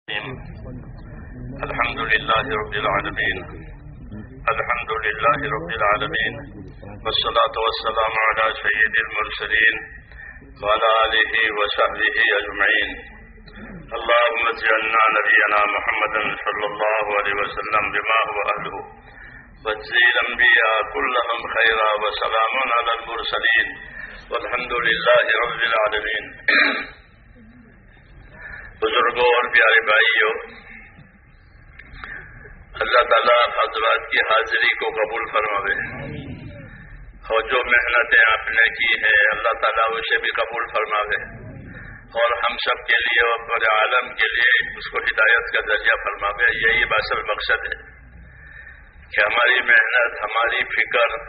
الحمد لله رب العالمين والصلاة والسلام على سيد المرسلين وعلى آله وصحبه أجمعين. اللهم اجعلنا نبينا محمدا صلى الله عليه وسلم بما هو أهله واجزي الأنبياء كلهم خيرا وسلام على المرسلين والحمد لله رب العالمين. بزرگوں اور پیارے بھائیوں، اللہ تعالیٰ حضرات کی حاضری کو قبول فرماوے اور جو محنتیں آپ نے کی ہیں اللہ تعالیٰ اسے بھی قبول فرماوے اور ہم سب کے لیے اور پورے عالم کے لیے اس کو ہدایت کا ذریعہ فرماوے. یہی اصل مقصد ہے کہ ہماری محنت، ہماری فکر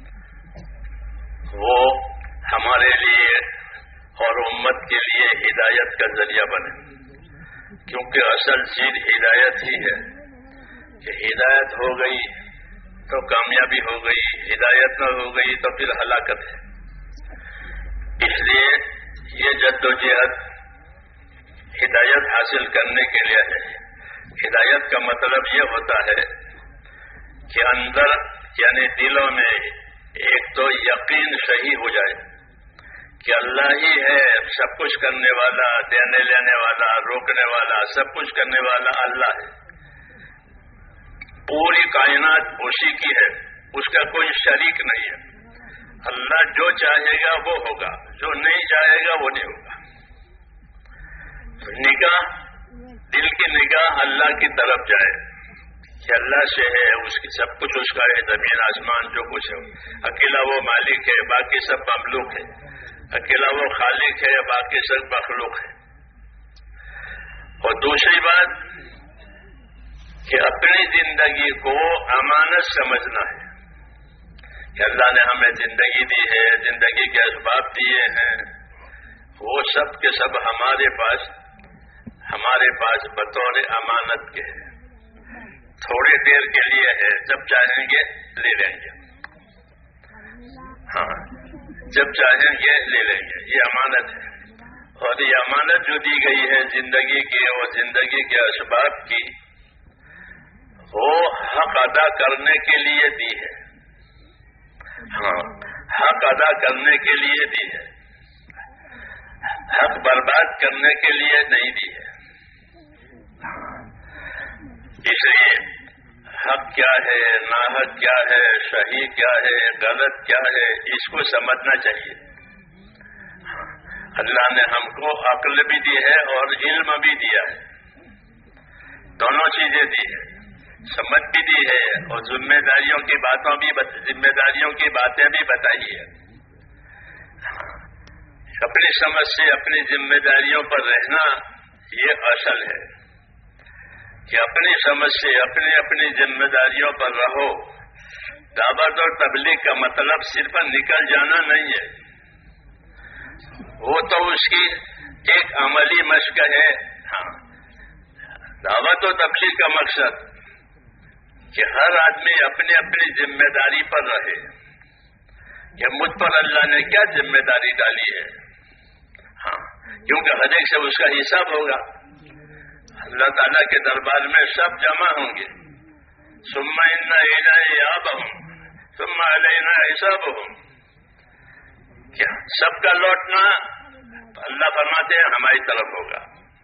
وہ ہمارے لیے اور امت کے لیے ہدایت کا ذریعہ بنے، کیونکہ اصل چیز ہدایت ہی ہے کہ ہدایت ہو گئی تو کامیابی ہو گئی، ہدایت نہ ہو گئی تو پھر ہلاکت ہے. اس لیے یہ جدوجہد ہدایت حاصل کرنے کے لیے ہے. ہدایت کا مطلب یہ ہوتا ہے کہ اندر یعنی دلوں میں ایک تو یقین صحیح ہو جائے کہ اللہ ہی ہے سب کچھ کرنے والا، دینے لینے والا، روکنے والا، سب کچھ کرنے والا اللہ ہے. پوری کائنات اسی کی ہے، اس کا کوئی شریک نہیں ہے. اللہ جو چاہے گا وہ ہوگا، جو نہیں چاہے گا وہ نہیں ہوگا. تو نگاہ، دل کی نگاہ اللہ کی طرف جائے کہ اللہ سے ہے، اس کی سب کچھ اس کا ہے، زمین آسمان جو کچھ ہے. اکیلا وہ مالک ہے، باقی سب مملوک ہے. اکیلا وہ خالق ہے، باقی سب مخلوق ہے. اور دوسری بات کہ اپنی زندگی کو امانت سمجھنا ہے کہ اللہ نے ہمیں زندگی دی ہے، زندگی کے اسباب دیے ہیں، وہ سب کے سب ہمارے پاس بطور امانت کے ہیں. تھوڑی دیر کے لیے ہے، جب چاہیں گے لے لیں گے. ہاں، جب چاہیں گے لے لیں گے. یہ امانت ہے. اور یہ امانت جو دی گئی ہے زندگی کی اور زندگی کے اسباب کی، وہ حق ادا کرنے کے لیے دی ہے. ہاں، حق ادا کرنے کے لیے دی ہے، حق برباد کرنے کے لیے نہیں دی ہے. اس لیے حق کیا ہے، ناحق کیا ہے، صحیح کیا ہے، غلط کیا ہے، اس کو سمجھنا چاہیے. اللہ نے ہم کو عقل بھی دی ہے اور علم بھی دیا ہے، دونوں چیزیں دی ہے. سمجھ بھی دی ہے اور ذمہ داریوں کی باتیں بھی بتائی ہے. اپنی سمجھ سے اپنی ذمہ داریوں پر رہنا یہ اصل ہے کہ اپنی سمجھ سے اپنی ذمہ داریوں پر رہو. دعوت اور تبلیغ کا مطلب صرف نکل جانا نہیں ہے، وہ تو اس کی ایک عملی مشق ہے. ہاں، دعوت و تبلیغ کا مقصد کہ ہر آدمی اپنی ذمہ داری پر رہے کہ مجھ پر اللہ نے کیا ذمہ داری ڈالی ہے. ہاں، کیونکہ ہر ایک سے اس کا حساب ہوگا. اللہ تعالیٰ کے دربار میں سب جمع ہوں گے. ثم ان الیہ آبہم ثم علینا حسابہم. کیا سب کا لوٹنا اللہ فرماتے ہیں ہماری طرف ہوگا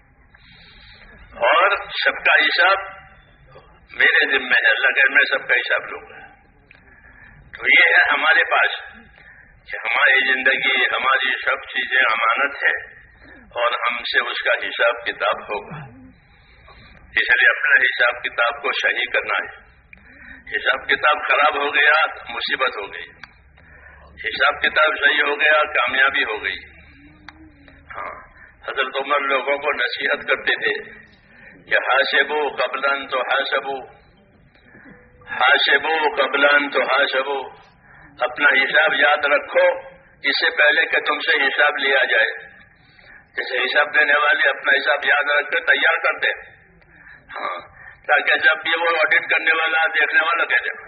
اور سب کا حساب میرے ذمہ ہے. اللہ کہ میں سب کا حساب لوں گا. تو یہ ہے ہمارے پاس کہ ہماری زندگی، ہماری سب چیزیں امانت ہے اور ہم سے اس کا حساب کتاب ہوگا. اس لیے اپنے حساب کتاب کو صحیح کرنا ہے. حساب کتاب خراب ہو گیا مصیبت ہو گئی، حساب کتاب صحیح ہو گیا کامیابی ہو گئی. ہاں، حضرت عمر لوگوں کو نصیحت کرتے تھے کہ حاسبو قبل ان تحاسبو، حاسبو قبل ان تحاسبو. اپنا حساب یاد رکھو اس سے پہلے کہ تم سے حساب لیا جائے. جیسے حساب دینے والے اپنا حساب یاد رکھ کر تیار کرتے، ہاں، تاکہ جب بھی وہ آڈٹ کرنے والا دیکھنے والا کہہ دے.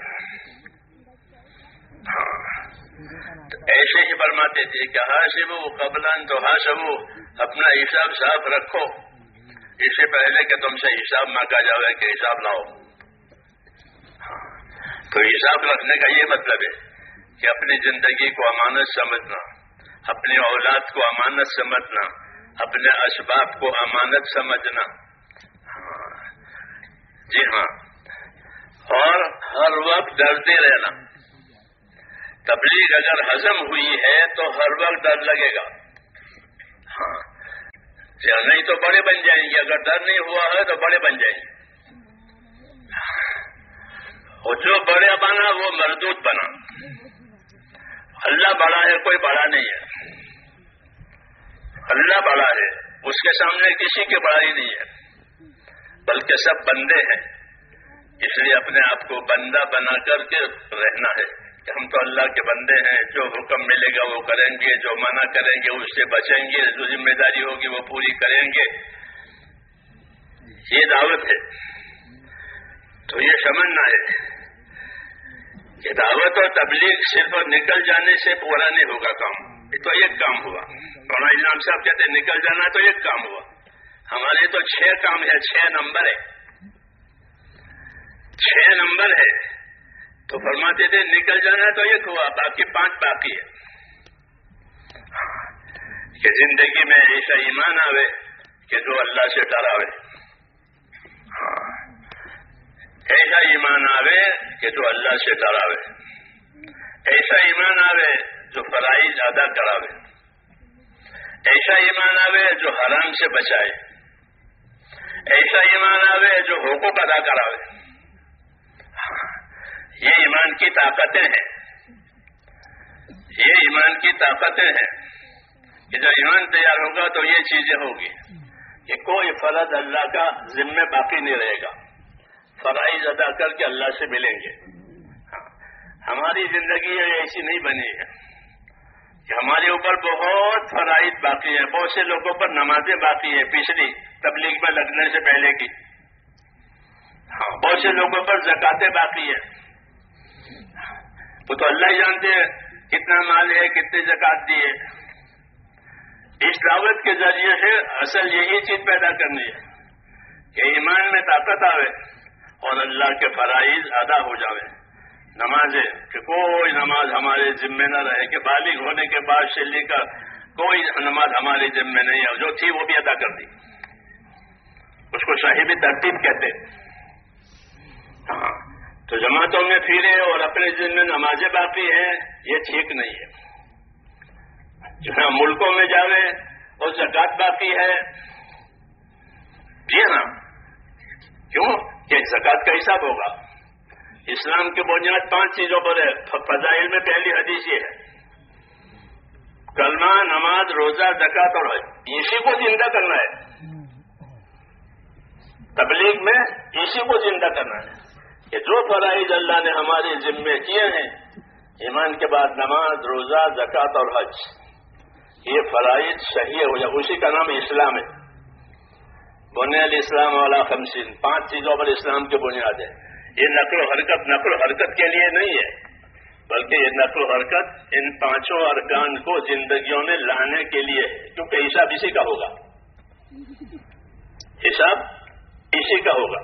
ہاں، تو ایسے ہی فرماتے تھے کہ حاسبو قبل ان تحاسبو، اپنا حساب صاف رکھو اس سے پہلے کہ تم سے حساب مانگا جائے کہ حساب لاؤ. تو حساب رکھنے کا یہ مطلب ہے کہ اپنی زندگی کو امانت سمجھنا، اپنی اولاد کو امانت سمجھنا، اپنے اسباب کو امانت سمجھنا. جی ہاں، اور ہر وقت ڈرتے رہنا. تبلیغ اگر ہضم ہوئی ہے تو ہر وقت ڈر لگے گا. ہاں، نہیں تو بڑے بن جائیں گے. اگر ڈر نہیں ہوا ہے تو بڑے بن جائیں گے. اور جو بڑے بنا وہ مردود بنا. اللہ بڑا ہے، کوئی بڑا نہیں ہے. اللہ بڑا ہے، اس کے سامنے کسی کی بڑائی نہیں ہے، بلکہ سب بندے ہیں. اس لیے اپنے آپ کو بندہ بنا کر کے رہنا ہے کہ ہم تو اللہ کے بندے ہیں. جو حکم ملے گا وہ کریں گے، جو منع کریں گے اس سے بچیں گے، جو ذمہ داری ہوگی وہ پوری کریں گے. یہ دعوت ہے. تو یہ سمجھنا ہے کہ دعوت اور تبلیغ صرف نکل جانے سے پورا نہیں ہوگا کام. یہ تو ایک کام ہوا. مولانا انعام صاحب کہتے ہیں نکل جانا تو ایک کام ہوا. ہمارے تو 6 کام ہے، 6 نمبر ہے، 6 نمبر ہے. تو فرماتے تھے نکل جانا تو ایک ہوا، باقی 5 باقی ہے. کہ زندگی میں ایسا ایمان آوے کہ جو اللہ سے ڈراوے. ایسا ایمان آوے کہ جو اللہ سے ڈراوے. ایسا ایمان آوے جو فرائض ادا کراوے. ایسا ایمان آوے جو حرام سے بچائے. ایسا ایمان آوے جو حقوق ادا کراوے. یہ ایمان کی طاقتیں ہیں. یہ ایمان کی طاقتیں ہیں کہ جب ایمان تیار ہوگا تو یہ چیزیں ہوگی کہ کوئی فرض اللہ کا ذمہ باقی نہیں رہے گا. فرائض ادا کر کے اللہ سے ملیں گے. ہماری زندگی ایسی نہیں بنی ہے کہ ہمارے اوپر بہت فرائض باقی ہیں. بہت سے لوگوں پر نمازیں باقی ہیں پچھلی تبلیغ میں لگنے سے پہلے کی. بہت سے لوگوں پر زکاتیں باقی ہیں. وہ تو اللہ ہی جانتے ہیں کتنا مال ہے، کتنے زکات دیے. اس دعوت کے ذریعے سے اصل یہی چیز پیدا کرنی ہے کہ ایمان میں طاقت آوے اور اللہ کے فرائض ادا ہو جاوے. نمازیں کہ کوئی نماز ہمارے ذمے نہ رہے کہ بالغ ہونے کے بعد سے لے کر کوئی نماز ہمارے ذمے نہیں ہے. جو تھی وہ بھی ادا کر دی. اس کو صاحب ترتیب کہتے. ہاں، تو جماعتوں میں پھرے اور اپنے ذمے نمازیں باقی ہیں، یہ ٹھیک نہیں ہے. جہاں ملکوں میں جاوے اور زکات باقی ہے. جی ہاں، کیوں کہ زکات کا حساب ہوگا. اسلام کی بنیاد 5 چیزوں پر ہے. فضائل میں پہلی حدیث یہ ہے کلمہ، نماز، روزہ، زکات اور حج. اسی کو زندہ کرنا ہے. تبلیغ میں اسی کو زندہ کرنا ہے کہ جو فرائض اللہ نے ہمارے ذمے کیے ہیں، ایمان کے بعد نماز، روزہ، زکات اور حج، یہ فرائض صحیح ہو جائے. اسی کا نام اسلام ہے. بنیاد اسلام والا 50، 5 چیزوں پر اسلام کی بنیاد ہے. یہ نقل و حرکت کے لیے نہیں ہے، بلکہ یہ نقل و حرکت ان 5 ارکان کو زندگیوں میں لانے کے لیے ہے. کیونکہ حساب اسی کا ہوگا. حساب اسی کا ہوگا.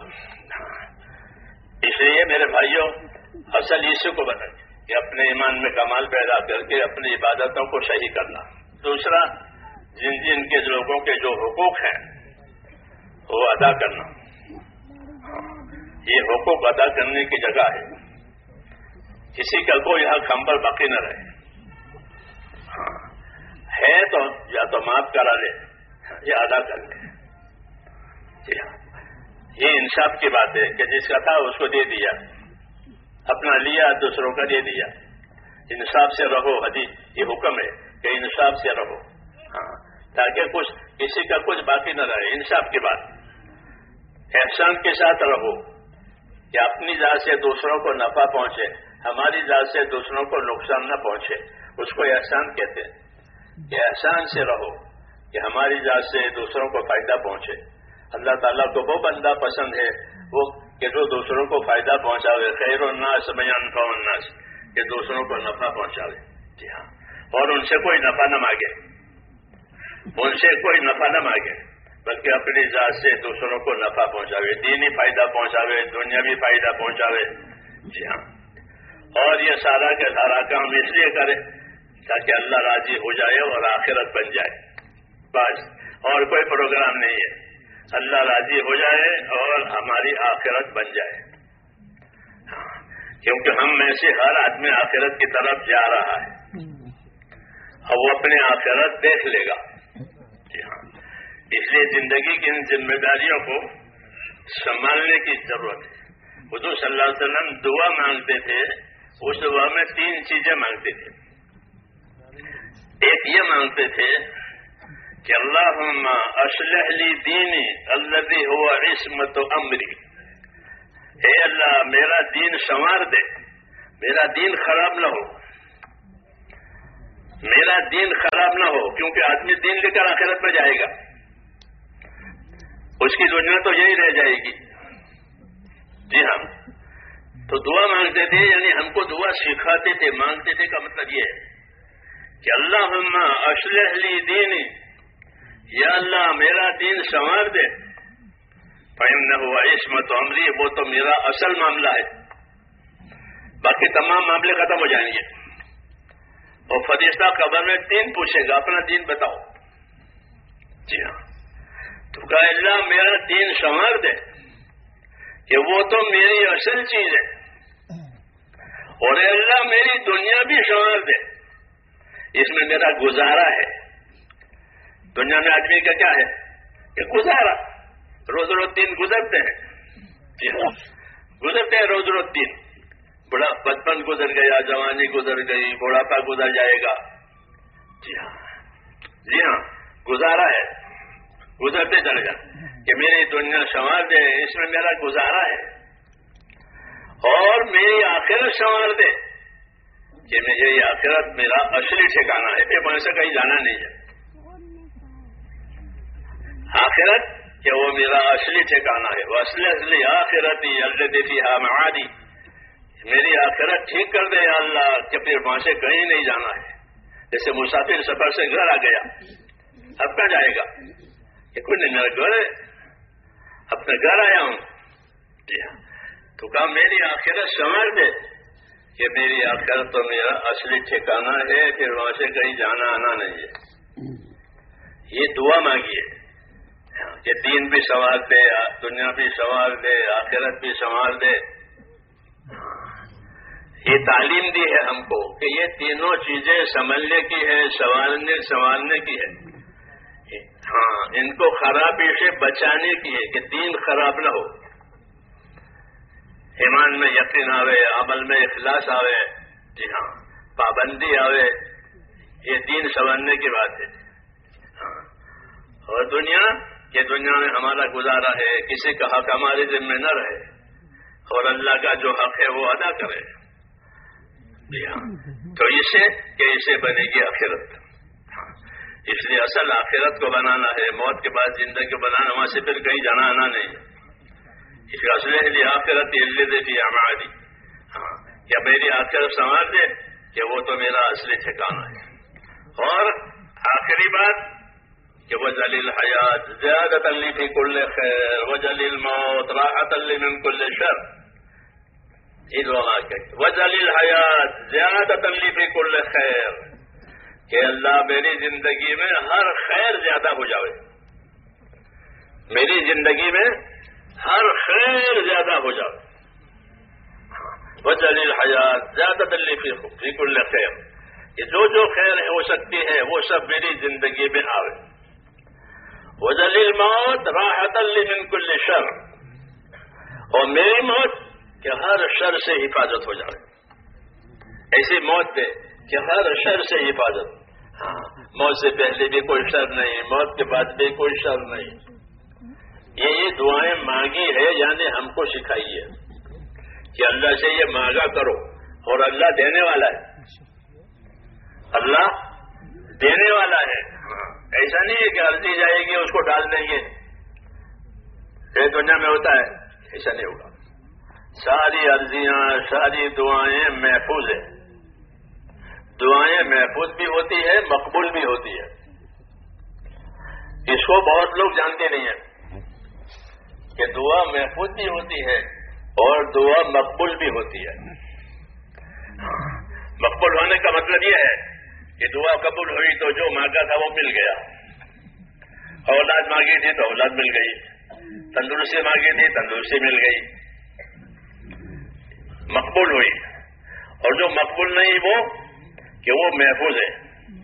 اس لیے میرے بھائیوں، اصل اسی کو بتائیں کہ اپنے ایمان میں کمال پیدا کر کے اپنی عبادتوں کو صحیح کرنا. دوسرا، جن کے لوگوں کے جو حقوق ہیں وہ ادا کرنا. یہ حقوق ادا کرنے کی جگہ ہے. کسی کا کوئی حق ہم پر باقی نہ رہے. ہے تو یا تو معاف کرا لے یا ادا کر لے. یہ انصاف کی بات ہے کہ جس کا تھا اس کو دے دیا، اپنا لیا دوسروں کا دے دیا. انصاف سے رہو. حدیث یہ حکم ہے کہ انصاف سے رہو، تاکہ کسی کا کچھ باقی نہ رہے. انصاف کی بات. احسان کے ساتھ رہو کہ اپنی ذات سے دوسروں کو نفع پہنچے، ہماری ذات سے دوسروں کو نقصان نہ پہنچے. اس کو احسان کہتے ہیں کہ احسان سے رہو کہ ہماری ذات سے دوسروں کو فائدہ پہنچے. اللہ تعالیٰ کو وہ بندہ پسند ہے وہ کہ جو دوسروں کو فائدہ پہنچاوے. خیر الناس من ينفع الناس، کہ دوسروں کو نفع پہنچاوے. جی ہاں، اور ان سے کوئی نفع نہ مانگے. ان سے کوئی نفع نہ مانگے. بلکہ اپنی ذات سے دوسروں کو نفع پہنچاوے، دینی فائدہ پہنچاوے، دنیاوی فائدہ پہنچاوے. جی ہاں، اور یہ سارا کا سارا کام اس لیے کرے تاکہ اللہ راضی ہو جائے اور آخرت بن جائے. بس اور کوئی پروگرام نہیں ہے. اللہ راضی ہو جائے اور ہماری آخرت بن جائے. کیونکہ ہم میں سے ہر آدمی آخرت کی طرف جا رہا ہے اور وہ اپنے آخرت دیکھ لے گا. جی ہاں، اس لیے زندگی کی ان ذمہ داریوں کو سنبھالنے کی ضرورت ہے. حضور صلی اللہ علیہ وسلم دعا مانگتے تھے، اس دعا میں 3 چیزیں مانگتے تھے. ایک یہ مانگتے تھے کہ اللہم اصلح لی دینی الذی هو عصمت امری، اے اللہ میرا دین سنوار دے، میرا دین خراب نہ ہو، میرا دین خراب نہ ہو. کیونکہ آدمی دین لے کر آخرت میں جائے گا، اس کی دنیا تو یہی رہ جائے گی. جی ہاں، تو دعا مانگتے تھے، یعنی ہم کو دعا سکھاتے تھے. مانگتے تھے کا مطلب یہ ہے کہ اللہم اصلح لی دینی، یا اللہ میرا دین سنوار دے. فإنہ عصمت امری، وہ تو میرا اصل معاملہ ہے، باقی تمام معاملے ختم ہو جائیں گے. اور فرشتہ قبر میں 3 پوچھے گا اپنا دین بتاؤ. جی ہاں، تو کہا اللہ میرا دین سنوار دے کہ وہ تو میری اصل چیز ہے، اور اللہ میری دنیا بھی سنوار دے، اس میں میرا گزارا ہے. دنیا میں آدمی کا کیا ہے کہ گزارا، روز روز دن گزرتے ہیں. جی ہاں، گزرتے ہیں روز روز دن. بڑا بچپن گزر گیا، جوانی گزر گئی، بڑھاپا گزر جائے گا. جی ہاں، جی ہاں، گزارا ہے، گزرتے چلے گا کہ میری دنیا سنوار دے، اس میں میرا گزارا ہے. اور میری آخرت سنوار دے کہ میری آخرت میرا اصلی ٹھکانا ہے، وہاں سے کہیں جانا نہیں ہے. آخرت کہ وہ میرا اصلی ٹھکانا ہے. وہ اصلی آخرتی الذی فیہا معادی، میری آخرت ٹھیک کر دے یا اللہ کہ پھر وہاں سے کہیں نہیں جانا ہے. جیسے مسافر سفر سے گھر آ گیا، اب کہاں جائے گا کہ کوئی نہیں، میرا گھر ہے، اپنے گھر آیا ہوں. جی ہاں، تو کہا میری آخرت سنوار دے کہ میری آخرت تو میرا اصلی ٹھکانا ہے، پھر وہاں سے کہیں جانا آنا نہیں ہے. یہ دعا مانگیے کہ دین بھی سنوار دے، دنیا بھی سنوار دے، آخرت بھی سنوار دے. یہ تعلیم دی ہے ہم کو کہ یہ تینوں چیزیں سنبھلنے کی ہے، سنوارنے کی ہے. ہاں، ان کو خرابی سے بچانے کی ہے کہ دین خراب نہ ہو، ایمان میں یقین آوے، عمل میں اخلاص آوے. جی ہاں، پابندی آوے، یہ دین سنوارنے کی بات ہے. ہاں، اور دنیا کہ دنیا میں ہمارا گزارا ہے، کسی کا حق ہمارے ذمہ نہ رہے، اور اللہ کا جو حق ہے وہ ادا کرے. جی ہاں، تو اسے بنے گی آخرت. اس لیے اصل آخرت کو بنانا ہے، موت کے بعد زندگی کو بنانا، وہاں سے پھر کہیں جانا آنا نہیں. اس کا اصل ہے آخرت الذی فیہا معادی. ہاں، کیا میری آخرت سنوار دے کہ وہ تو میرا اصلی ٹھکانا ہے. اور آخری بات کہ وجعل الحیات زیادۃ لی فی کل خیر وجعل الموت راحۃ لی من کل شر. یہ دعا کہ وجعل الحیات زیادۃ لی فی کل خیر، کہ اللہ میری زندگی میں ہر خیر زیادہ ہو جاوے، میری زندگی میں ہر خیر زیادہ ہو جاوے. وجعل الحیات زیادۃ لی فی کل خیر، کہ جو خیر ہو سکتی ہے وہ سب میری زندگی میں آوے. وجعل الموت راحۃ لی من کل شر، اور میری موت کہ ہر شر سے حفاظت ہو جائے. ایسی موت دے کہ ہر شر سے حفاظت. ہاں، موت سے پہلے بھی کوئی شر نہیں، موت کے بعد بھی کوئی شر نہیں. یہ دعائیں مانگی ہے، یعنی ہم کو سکھائی ہے کہ اللہ سے یہ مانگا کرو، اور اللہ دینے والا ہے، اللہ دینے والا ہے. ایسا نہیں ہے کہ عرضی جائے گی اس کو ڈال دیں گے، یہ دنیا میں ہوتا ہے، ایسا نہیں ہوگا. ساری عرضیاں، ساری دعائیں محفوظ ہیں. دعائیں محفوظ بھی ہوتی ہے، مقبول بھی ہوتی ہے. اس کو بہت لوگ جانتے نہیں ہیں کہ دعا محفوظ بھی ہوتی ہے اور دعا مقبول بھی ہوتی ہے. مقبول ہونے کا مطلب یہ ہے کہ دعا قبول ہوئی تو جو مانگا تھا وہ مل گیا. اولاد مانگی تھی تو اولاد مل گئی, تندرستی مانگی تھی تندرستی مل گئی, مقبول ہوئی. اور جو مقبول نہیں وہ کہ وہ محفوظ ہے,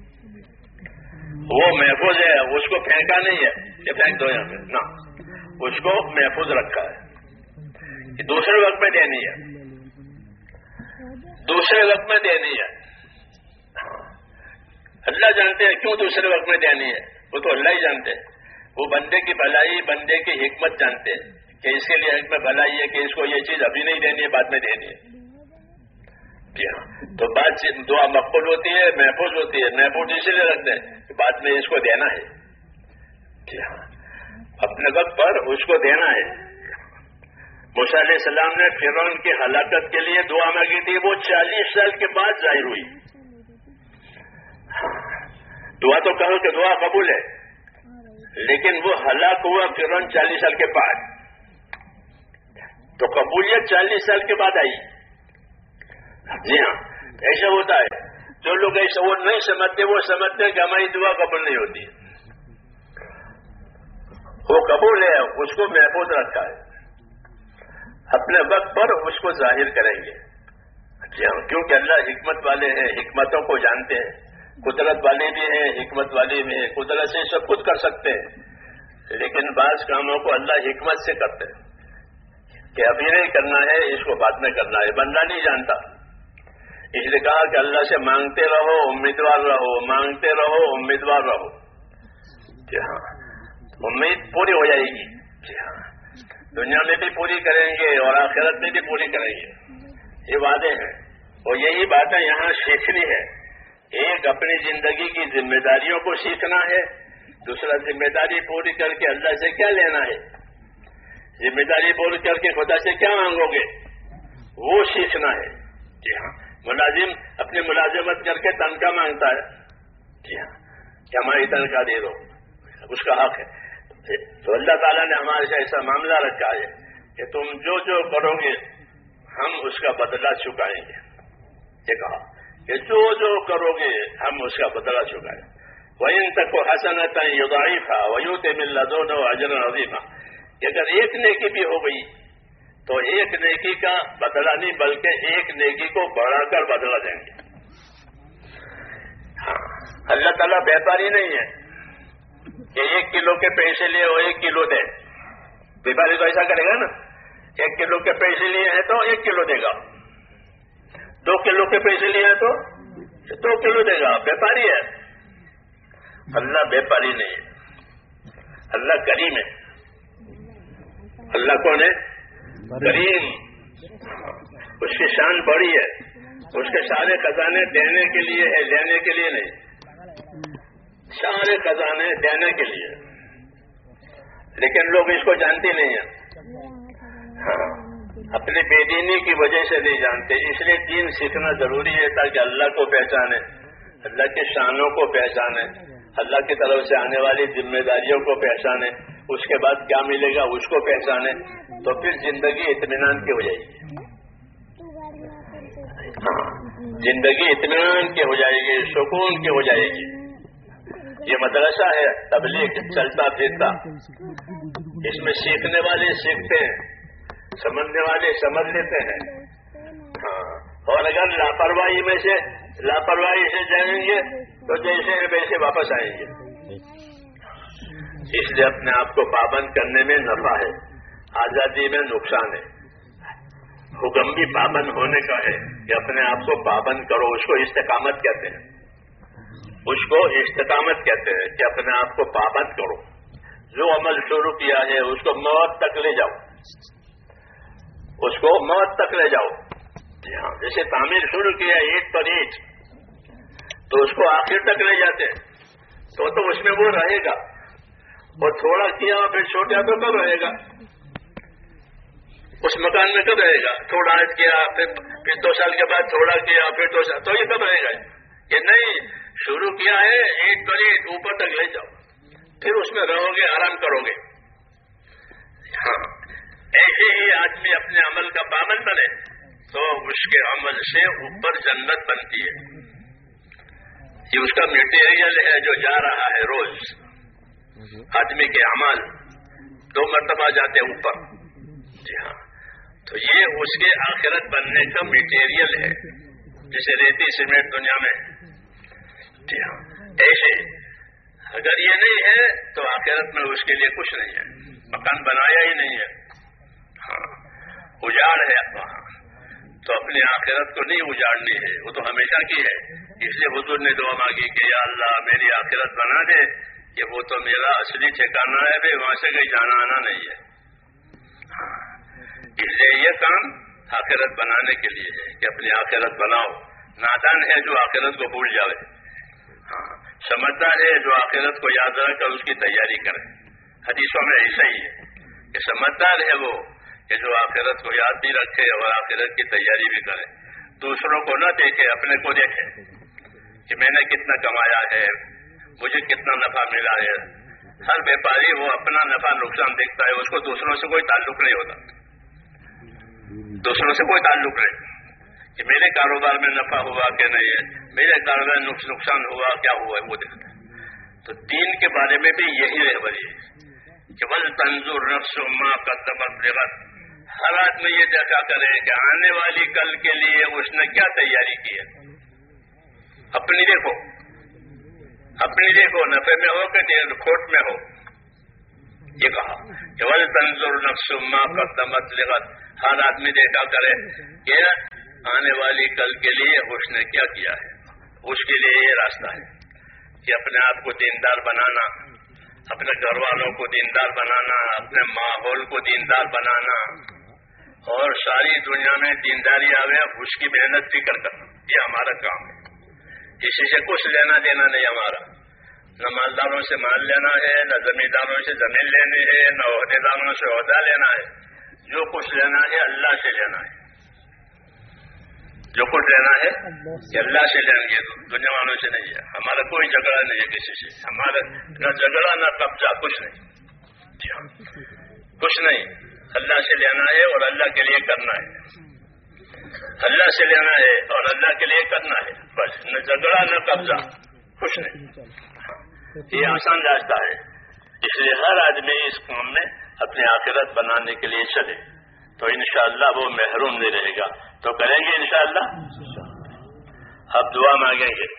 وہ محفوظ ہے, اس کو پھینکا نہیں ہے کہ پھینک دو یہاں پہ, نہ, اس کو محفوظ رکھا ہے. دوسرے وقت میں دینی ہے, دوسرے وقت میں دینی ہے. اللہ جانتے ہیں کیوں دوسرے وقت میں دینی ہے, وہ تو اللہ ہی جانتے ہیں. وہ بندے کی بھلائی, بندے کی حکمت جانتے ہیں کہ اس کے لیے حکمت بھلائی ہے کہ اس کو یہ چیز ابھی نہیں دینی ہے, بعد میں دینی ہے. جی ہاں, تو بات دعا مقبول ہوتی ہے, محفوظ ہوتی ہے. محفوظ اسی لیے رکھتے ہیں کہ بعد میں اس کو دینا ہے. جی ہاں, اپنے وقت پر اس کو دینا ہے. موسیٰ علیہ السلام نے فرعون کی ہلاکت کے لیے دعا مانگی تھی, وہ 40 سال کے بعد ظاہر ہوئی. دعا تو کہو کہ دعا قبول ہے, لیکن وہ ہلاک ہوا فرعون 40 سال کے بعد, تو قبولیت 40 سال کے بعد آئی. جی ہاں, ایسا ہوتا ہے. جو لوگ ایسا وہ نہیں سمجھتے, وہ سمجھتے ہیں کہ ہماری دعا قبول نہیں ہوتی. وہ قبول ہے, اس کو محفوظ رکھا ہے, اپنے وقت پر اس کو ظاہر کریں گے. جی ہاں, کیونکہ اللہ حکمت والے ہیں, حکمتوں کو جانتے ہیں. قدرت والے بھی ہیں, حکمت والے بھی ہیں. قدرت سے سب کچھ کر سکتے ہیں, لیکن بعض کاموں کو اللہ حکمت سے کرتے ہیں کہ ابھی نہیں کرنا ہے, اس کو بعد میں کرنا ہے. بندہ نہیں جانتا, اس لیے کہا کہ اللہ سے مانگتے رہو, امیدوار رہو, مانگتے رہو, امیدوار رہو. جی ہاں, امید پوری ہو جائے گی. جی ہاں, دنیا میں بھی پوری کریں گے اور آخرت میں بھی پوری کریں گے. یہ وعدے ہیں, اور یہی باتیں یہاں سیکھنی ہے. ایک اپنی زندگی کی ذمہ داریوں کو سیکھنا ہے, دوسرا ذمہ داری پوری کر کے اللہ سے کیا لینا ہے, ذمہ داری پوری کر کے خدا سے کیا مانگو گے, وہ سیکھنا ہے. جی ہاں, ملازم اپنی ملازمت کر کے تنخواہ مانگتا ہے. جی ہاں, کہ ہماری تنخواہ دے دو, اس کا حق ہے. تو اللہ تعالیٰ نے ہمارے سے ایسا معاملہ رکھا ہے کہ تم جو کرو گے ہم اس کا بدلہ چکائیں گے. یہ کہا کہ جو کرو گے ہم اس کا بدلہ چکائیں. وَإِن تَكُ حَسَنَةً يُضَاعِفْهَا وَيُؤْتِ مِن لَّدُنْهُ أَجْرًا عَظِيمًا. اگر ایک نیکی بھی ہو گئی تو ایک نیکی کا بدلہ نہیں, بلکہ ایک نیکی کو بڑھا کر بدلہ دیں گے. ہاں, اللہ تعالیٰ بیپاری نہیں ہے کہ 1 کلو کے پیسے لیے وہ 1 کلو دے. بیپاری تو ایسا کرے گا نا, 1 کلو کے پیسے لیے ہیں تو 1 کلو دے گا, 2 کلو کے پیسے لیے ہیں تو 2 کلو دے گا. بیپاری ہے. اللہ بیپاری نہیں ہے, اللہ کریم ہے. اللہ کون ہے؟ کریم. اس کی شان بڑی ہے, اس کے سارے خزانے دینے کے لیے ہے, لینے کے لیے نہیں. سارے خزانے دینے کے لیے, لیکن لوگ اس کو جانتے نہیں ہیں. ہاں, اپنی بے دینی کی وجہ سے نہیں جانتے. اس لیے دین سیکھنا ضروری ہے تاکہ اللہ کو پہچانے, اللہ کی شانوں کو پہچانے, اللہ کی طرف سے آنے والی ذمہ داریوں کو پہچانے, اس کے بعد کیا ملے گا اس کو پہچانے, تو پھر زندگی اطمینان کی ہو جائے گی. ہاں, زندگی اطمینان کی ہو جائے گی, سکون کی ہو جائے گی. یہ مدرسہ ہے تبلیغ چلتا پھرتا, اس میں سیکھنے والے سیکھتے ہیں, سمجھنے والے سمجھ لیتے ہیں. ہاں, اور اگر لاپرواہی سے جائیں گے تو جیسے ویسے واپس آئیں گے. اس لیے اپنے آپ کو پابند کرنے میں نفع ہے, آزادی میں نقصان ہے. حکم بھی پابند ہونے کا ہے کہ اپنے آپ کو پابند کرو, اس کو استقامت کہتے ہیں. اس کو استقامت کہتے ہیں کہ اپنے آپ کو پابند کرو. جو عمل شروع کیا ہے اس کو موت تک لے جاؤ, اس کو موت تک لے جاؤ. ہاں, جیسے تعمیر شروع کیا اینٹ پر اینٹ, تو اس کو آخر تک لے جاتے ہیں تو اس میں وہ رہے گا. اور تھوڑا کیا پھر چھوٹا تو کب رہے گا, اس مکان میں کب رہے گا. تھوڑا کیا پھر 2 سال کے بعد تھوڑا کیا پھر 2 سال, تو یہ کب رہے گا. کہ نہیں, شروع کیا ہے اینٹ پر اینٹ اوپر تک لے جاؤ. پھر اس میں رہو گے، آرام کرو گے. ہاں ایسے ہی آدمی اپنے عمل کا پابند بنے تو اس کے عمل سے اوپر جنت بنتی ہے. یہ اس کا میٹیریل ہے جو جا رہا ہے. روز آدمی کے اعمال 2 مرتبہ جاتے اوپر. جی ہاں، تو یہ اس کے آخرت بننے کا میٹیریل ہے، جیسے ریتی سیمنٹ دنیا میں. جی ہاں، ایسے اگر یہ نہیں ہے تو آخرت میں اس کے لیے کچھ نہیں ہے. مکان بنایا ہی نہیں ہے، ہاں اجاڑ ہے وہاں، تو اپنی آخرت کو نہیں اجاڑنی ہے، وہ تو ہمیشہ کی ہے. اس لیے حضور نے دعا مانگی کہ یا اللہ میری آخرت بنا دے، کہ وہ تو میرا اصلی ٹھکانہ ہے بھائی، وہاں سے کہیں جانا آنا نہیں ہے. اس لیے یہ کام آخرت بنانے کے لیے ہے کہ اپنی آخرت بناؤ. نادان ہے جو آخرت کو بھول جاوے، ہاں سمجھدار ہے جو آخرت کو یاد رکھ کر اس کی تیاری کرے. حدیثوں میں ایسا ہی ہے کہ سمجھدار ہے وہ کہ جو آخرت کو یاد بھی رکھے اور آخرت کی تیاری بھی کرے. دوسروں کو نہ دیکھے، اپنے کو دیکھے کہ میں نے کتنا کمایا ہے، مجھے کتنا نفع ملا ہے. ہر بیپاری وہ اپنا نفع نقصان دیکھتا ہے، اس کو دوسروں سے کوئی تعلق نہیں ہوتا. دوسروں سے کوئی تعلق نہیں کہ میرے کاروبار میں نفع ہوا کہ نہیں ہے، میرے کاروبار میں نقصان ہوا کیا ہوا ہے، وہ دیکھتا ہے. تو دین کے بارے میں بھی یہی رہبری ہے کہ بل تنظر نفس ما قدمت لغد. ہر آدمی یہ دیکھا کرے کہ آنے والی کل کے لیے اس نے کیا تیاری کی ہے. اپنی دیکھو، اپنی دیکھو، نفع میں ہو کہ کھوٹ میں ہو. یہ کہا کہ بل تنظر نفس ما قدمت لغد. ہر آدمی دیکھا کرے کہ آنے والی کل کے لیے اس نے کیا کیا ہے. اس کے لیے یہ راستہ ہے کہ اپنے آپ کو دیندار بنانا، اپنے گھر والوں کو دیندار بنانا، اپنے ماحول کو دیندار بنانا، اور ساری دنیا میں دینداری آوے اس کی محنت فکر کرنا. یہ ہمارا کام ہے. کسی سے کچھ لینا دینا نہیں ہمارا. نہ مالداروں سے مال لینا ہے، نہ زمینداروں سے زمین لینی ہے، نہ عہدیداروں سے عہدہ لینا ہے. جو کچھ لینا ہے اللہ سے لینا ہے. جو کچھ لینا ہے کہ اللہ سے لیں گے، دنیا والوں سے نہیں ہے. ہمارا کوئی جھگڑا نہیں ہے کسی سے. ہمارا نہ جھگڑا نہ قبضہ، کچھ نہیں. جی ہاں، کچھ نہیں. اللہ سے لینا ہے اور اللہ کے لیے کرنا ہے. اللہ سے لینا ہے اور اللہ کے لیے کرنا ہے، بس. نہ جھگڑا نہ قبضہ، کچھ نہیں. یہ آسان راستہ ہے. اس لیے ہر آدمی اس کام میں اپنی آخرت بنانے کے لیے چلے تو انشاءاللہ وہ محروم نہیں رہے گا. تو کریں گے انشاءاللہ. اب دعا مانگیں گے.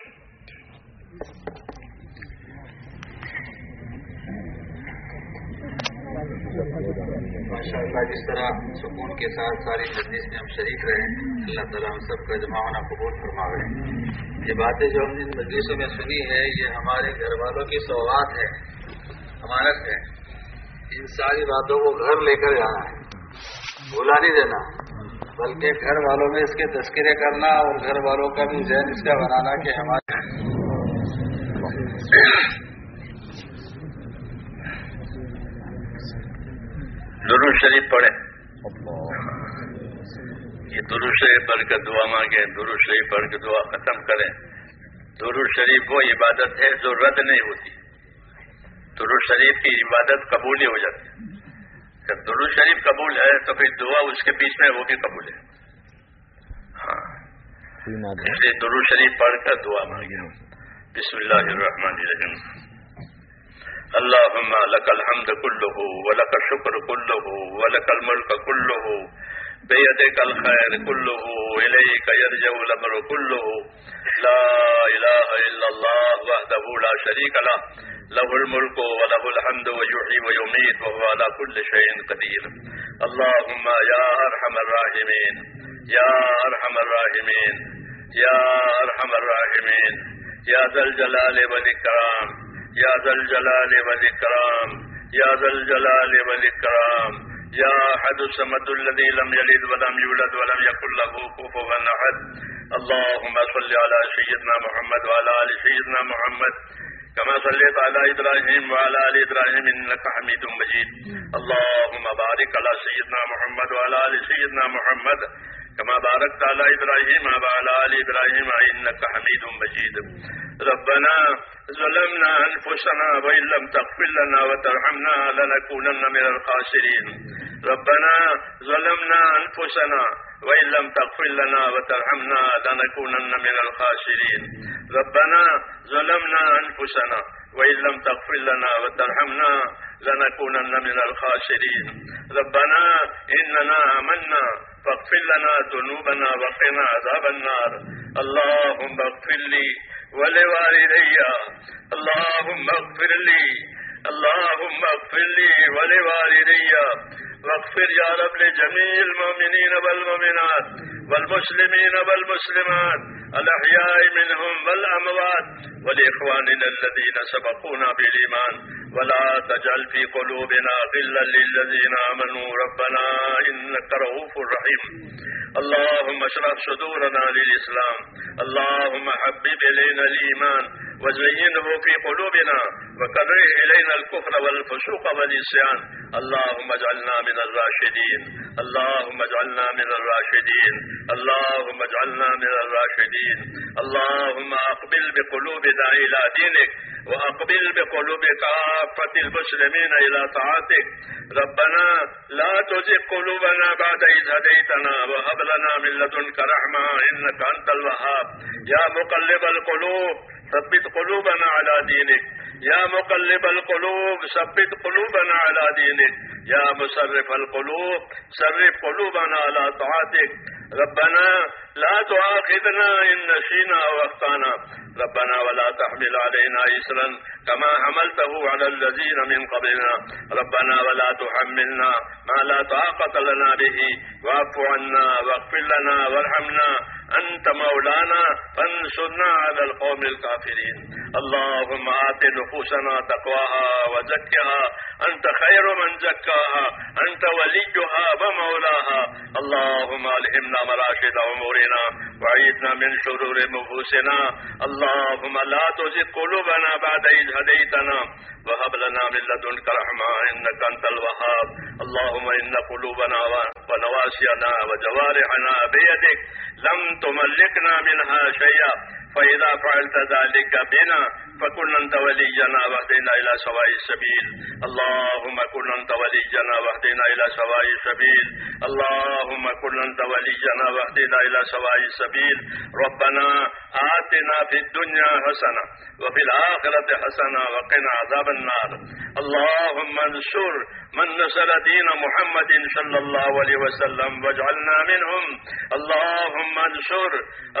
ماشاءاللہ جس طرح سکون کے ساتھ ساری مجلس میں ہم شریک رہے، اللہ تعالیٰ ہم سب کا جمع ہونا قبول فرماوے. یہ باتیں جو ہم نے ان مجلسوں میں سنی ہے یہ ہمارے گھر والوں کی سوغات ہے، امانت ہے. ان ساری باتوں کو گھر لے کر جانا ہے، بھولا نہیں دینا، بلکہ گھر والوں میں اس کے تذکرے کرنا اور گھر والوں کا بھی ذہن اس کا بنانا کہ ہمارے درود شریف پڑھیں. یہ درود شریف پڑھ کر دعا مانگیں، درود شریف پڑھ کر دعا ختم کریں. درود شریف وہ عبادت ہے جو رد نہیں ہوتی. درود شریف کی عبادت قبول ہی ہو جاتی ہے. جب درود شریف قبول ہے تو پھر دعا اس کے بیچ میں وہ بھی قبول ہے. ہاں، اس لیے درود شریف پڑھ کر دعا مانگیں. بسم اللہ الرحمن الرحیم. اللهم لك الحمد كله ولك الشكر كله ولك الملك كله بيدك الخير كله إليك يرجع الأمر كله لا إله إلا الله وحده لا شريك له له الملك وله الحمد ويحيي ويميت وهو على كل شيء قدير. اللهم يا أرحم الراحمين يا أرحم الراحمين يا أرحم الراحمين يا ذا الجلال والإكرام يا ذا الجلال والإكرام يا ذا الجلال والإكرام يا أحد الصمد الذي لم يلد ولم يولد ولم يكن له كفوا أحد. اللهم صل على سيدنا محمد وعلى آل سيدنا محمد كما صليت على إبراهيم وعلى آل إبراهيم إنك حميد مجيد. اللهم بارك على سيدنا محمد وعلى آل سيدنا محمد كما باركت على إبراهيم وعلى آل إبراهيم إنك حميد مجيد. ربنا ظلمنا أنفسنا وإن لم تغفر لنا وترحمنا لنكونن من الخاسرين ربنا ظلمنا أنفسنا وإن لم تغفر لنا وترحمنا لنكونن من الخاسرين ربنا ظلمنا أنفسنا وإن لم تغفر لنا وترحمنا لنكونن من الخاسرين ربنا إننا آمنا فاغفر لنا ذنوبنا وقنا عذاب النار اللهم اغفر لي ولوالدي اللهم اغفر لي اللهم اغفر لي ولوالدي واغفر يا رب لجميع المؤمنين والمؤمنات والمسلمين والمسلمات الأحياء منهم والأموات ولإخواننا الذين سبقونا بالإيمان ولا تجعل في قلوبنا غلا للذين آمنوا ربنا إنك رؤوف رحيم اللهم اشرح صدورنا للإسلام اللهم حبب إلينا الإيمان وزينه في قلوبنا وكره إلينا الكفر والفسوق والعصيان اللهم اجعلنا من الراشدين اللهم اجعلنا من الراشدين اللهم اجعلنا من الراشدين اللهم أقبل بقلوبنا إلى دينك وأقبل بقلوب كافة المسلمين إلى طاعتك ربنا لا تزغ قلوبنا بعد إذ هديتنا وهب لنا من لدنك رحمة إنك أنت الوهاب يا مقلب القلوب ثبت قلوبنا على دينك يا مقلب القلوب ثبت قلوبنا على دينك يا مصرف القلوب صرف قلوبنا على طاعتك ربنا لا تؤاخذنا إن نسينا أو أخطأنا ربنا ولا تحمل علينا إصرا كما حملته على الذين من قبلنا ربنا ولا تحملنا ما لا طاقة لنا به واعف عنا واغفر لنا وارحمنا أنت مولانا فانصرنا على القوم الكافرين اللهم آت نفوسنا تقواها وزكها أنت خير من زكاها أنت وليها ومولاها اللهم ألهمنا مراشد أمورنا وعيدنا من شرور نفوسنا اللهم لا تزغ قلوبنا بعد إذ هديتنا وهب لنا من لدنك رحمة إنك أنت الوهاب اللهم إن قلوبنا ونواسينا وجوارحنا بيدك لم تملكنا منها شيئا فإذا فعلت ذلك بنا فكن أنت ولينا واهدنا إلى سواء السبيل اللهم كن أنت ولينا واهدنا إلى سواء السبيل اللهم كن أنت ولينا واهدنا إلى سواء السبيل ربنا آتنا في الدنيا حسنة وفي الآخرة حسنة وقنا عذاب النار اللهم انصر من نصر دين محمد صلى الله عليه وسلم واجعلنا منهم اللهم انصر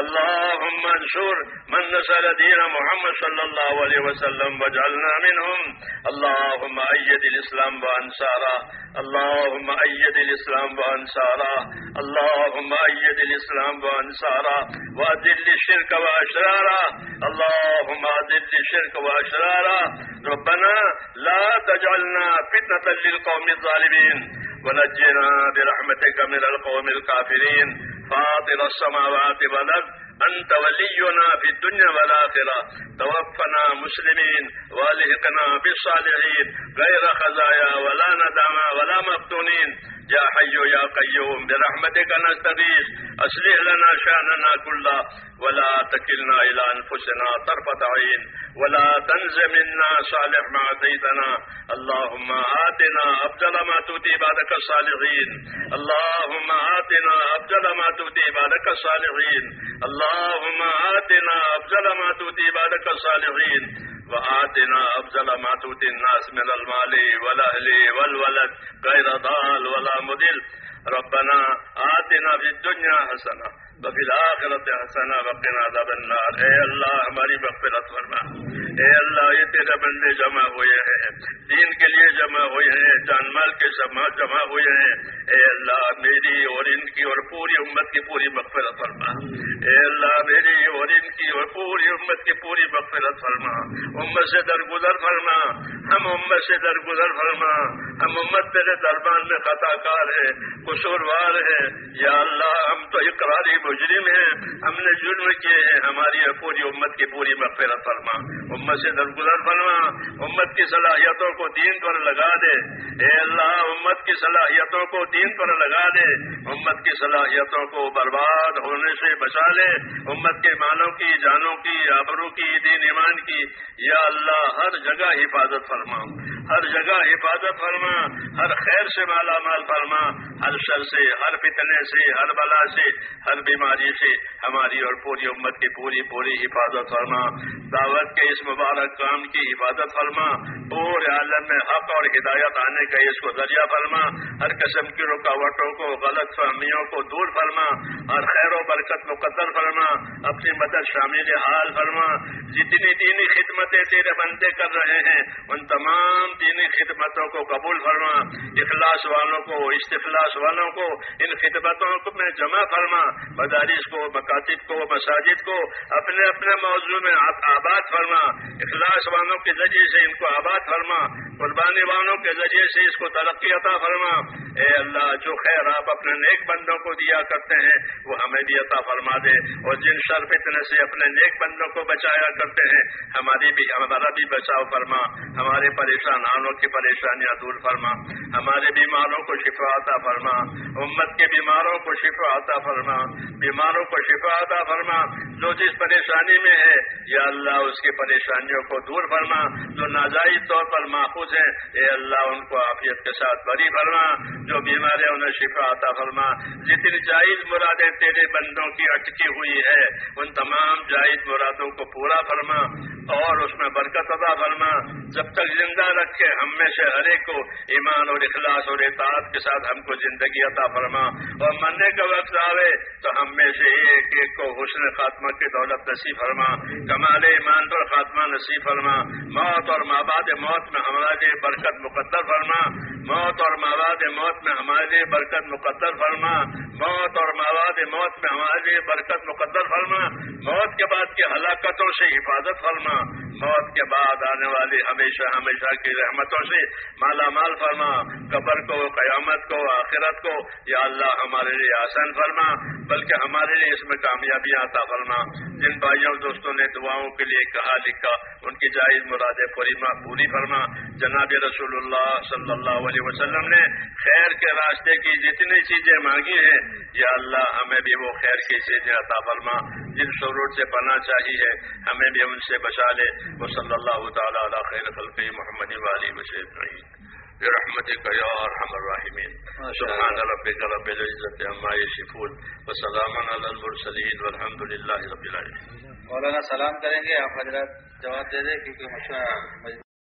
من نصر دين محمد صلى الله عليه وسلم واجعلنا منهم اللهم أيد الإسلام وأنصاره اللهم أيد الإسلام وأنصاره اللهم أيد الإسلام وأنصاره وأذل الشرك وأشراره اللهم أذل الشرك وأشراره ربنا لا تجعلنا فتنة للقوم الظالمين ونجنا برحمتك من القوم الكافرين فاطر السماوات والأرض أنت ولينا في الدنيا والآخرة توفنا مسلمين والحقنا بالصالحين غير خزايا ولا ندامى ولا مفتونين يا حي يا قيوم برحمتك نستغيث أصلح لنا شأننا كله ولا تكلنا إلى أنفسنا طرفة عين ولا تنز منا صالح ما أعطيتنا اللهم آتنا أفضل ما تؤتي عبادك الصالحين اللهم آتنا أفضل ما تؤتي عبادك الصالحين اللهم آتنا أفضل ما تؤتي عبادك الصالحين وآتنا أفضل ما تؤتي الناس من المال والأهل والولد غير ضال ولا مضل ربنا آتنا في الدنيا حسنة وفي الآخرة حسنة وقنا عذاب النار اے اللہ ہماری مغفرت فرما اے اللہ یہ تیرے بندے جمع ہوئے ہیں دین کے لیے جمع ہوئے ہیں جان مال کے ساتھ جمع ہوئے ہیں اے اللہ میری اور ان کی اور پوری امت کی پوری مغفرت فرما اے اللہ میری اور ان کی اور پوری امت کی پوری مغفرت فرما امت سے درگزر فرما ہم امت سے درگزر فرما، ہم امت تیرے دربار میں خطا کار ہے، قصوروار ہے، یا اللہ ہم تو اقراری مجرم ہیں، ہم نے جرم کیے ہیں، ہماری پوری امت کی پوری مغفرت فرما، امت سے درگزر فرما، امت کی صلاحیتوں کو دین پر لگا دے، اے اللہ امت کی صلاحیتوں کو دین پر لگا دے، امت کی صلاحیتوں کو برباد ہونے سے بچا لے، امت کے مالوں کی، جانوں کی، آبرو کی، دین ایمان کی، یا اللہ ہر جگہ حفاظت فرما، ہر جگہ حفاظت فرما، ہر خیر سے مالا مال فرما، ہر شر سے، ہر فتنے سے، ہر بلا سے، ہر بیماری سے ہماری اور پوری امت کی پوری حفاظت فرما، دعوت کے اس مبارک کام کی حفاظت فرما، پورے عالم میں حق اور ہدایت آنے کا اس کو ذریعہ فرما، ہر قسم کی رکاوٹوں کو، غلط فہمیوں کو دور فرما، اور خیر و برکت مقدر فرما، اپنی مدد شامل حال فرما، جتنی دینی خدمتیں تیرے بندے کر رہے ہیں ان تمام دینی خدمتوں کو قبول فرما، اخلاص والوں کو، استخلاص والوں کو ان خدمتوں میں جمع فرما، مدارس کو، مکاتب کو، مساجد کو اپنے اپنے موضوع میں آباد فرما، اخلاص والوں کے ذریعے سے ان کو آباد فرما، قربانی والوں کے ذریعے سے اس کو ترقی عطا فرما، اے اللہ جو خیر آپ اپنے نیک بندوں کو دیا کرتے ہیں وہ ہمیں بھی عطا فرما دے، اور جن شر فتنے سے اپنے نیک بندوں کو بچایا کرتے ہیں ہمارا بھی بچاؤ فرما، ہمارے پریشانوں کی پریشانیاں دور فرما، ہمارے بیماروں کو شفا عطا فرما، امت کے بیماروں کو شفا عطا فرما، بیماروں کو شفا عطا فرما، جو جس پریشانی میں ہے یا اللہ اس کی پریشانیوں کو دور فرما، جو ناجائز طور پر ماخوذ ہیں اے اللہ ان کو عافیت کے ساتھ بری فرما، جو بیمار ہیں انہیں شفا عطا فرما، جتنی جائز مرادیں تیرے بندوں کی اٹکی ہوئی ہے ان تمام جائز مرادوں کو پورا فرما اور اس میں برکت عطا فرما، جب تک زندہ رکھے ہم میں سے ہر ایک کو ایمان اور اخلاص اور اطاعت کے ساتھ ہم کو زندگی عطا فرما، اور مرنے کا وقت آوے تو ہم میں سے ایک ایک کو حسن خاتمہ کی دولت نصیب فرما، کمال ایمان پر خاتمہ نصیب فرما، موت اور مابعد موت میں ہمارے لیے برکت مقدر فرما، موت اور مابعد موت میں ہمارے لیے برکت مقدر فرما، موت اور مابعد موت میں ہمارے لیے برکت مقدر فرما، موت کے بعد کی ہلاکتوں سے حفاظت فرما، موت کے بعد آنے والی ہمیشہ ہمیشہ کی رحمتوں سے مالا مال فرما، قبر کو، قیامت کو، آخرت کو یا اللہ ہمارے لیے آسان فرما، بلکہ ہمارے لیے اس میں کامیابیاں عطا فرما، جن بھائیوں دوستوں نے دعاؤں کے لیے کہا لکھا ان کی جائز مرادیں پوری فرما، جناب رسول اللہ صلی اللہ علیہ وسلم نے خیر کے راستے کی جتنی چیزیں مانگی ہیں یا اللہ ہمیں بھی وہ خیر کی چیزیں عطا فرما، جن شرور سے پناہ چاہیے ہمیں بھی ان سے بچا لے، وہ صلی اللہ تعالی علی خیر خلق محمد وآلہ وسلم برحمتک یا ارحم الراحمین، سبحان ربک رب العزۃ عما یصفون وسلام علی المرسلین والحمد للہ رب العالمین۔ مولانا سلام کریں گے، آپ حضرات جواب دے دیں کیونکہ